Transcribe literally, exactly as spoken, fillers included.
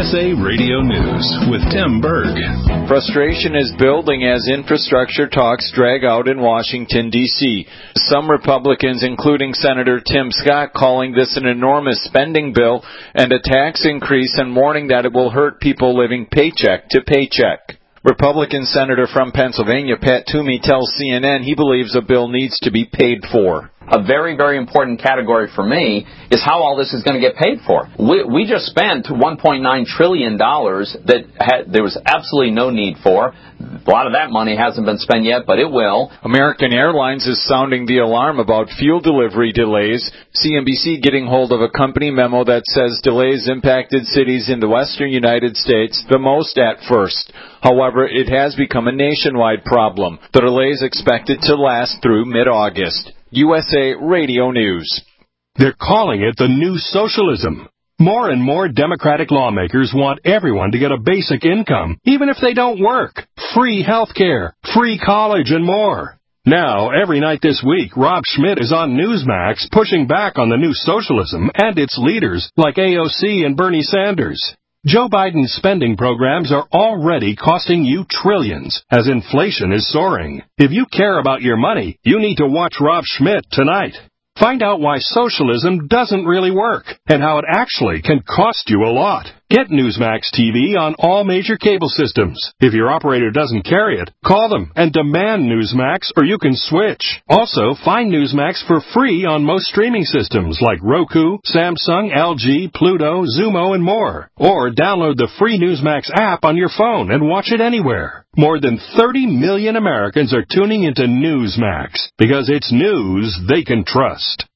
S A Radio News with Tim Berg. Frustration is building as infrastructure talks drag out in Washington, D C Some Republicans, including Senator Tim Scott, calling this an enormous spending bill and a tax increase and warning that it will hurt people living paycheck to paycheck. Republican Senator from Pennsylvania, Pat Toomey, tells C N N he believes a bill needs to be paid for. A very, very important category for me is how all this is going to get paid for. We, we just spent one point nine trillion dollars that had, there was absolutely no need for. A lot of that money hasn't been spent yet, but it will. American Airlines is sounding the alarm about fuel delivery delays. C N B C getting hold of a company memo that says delays impacted cities in the western United States the most at first. However, it has become a nationwide problem. The delay is expected to last through mid-August. U S A Radio News. They're calling it the new socialism. More and more Democratic lawmakers want everyone to get a basic income, even if they don't work. Free health care, free college, and more. Now, every night this week, Rob Schmidt is on Newsmax pushing back on the new socialism and its leaders like A O C and Bernie Sanders. Joe Biden's spending programs are already costing you trillions as inflation is soaring. If you care about your money, you need to watch Rob Schmidt tonight. Find out why socialism doesn't really work and how it actually can cost you a lot. Get Newsmax T V on all major cable systems. If your operator doesn't carry it, call them and demand Newsmax or you can switch. Also, find Newsmax for free on most streaming systems like Roku, Samsung, L G, Pluto, Zumo, and more. Or download the free Newsmax app on your phone and watch it anywhere. More than thirty million Americans are tuning into Newsmax because it's news they can trust.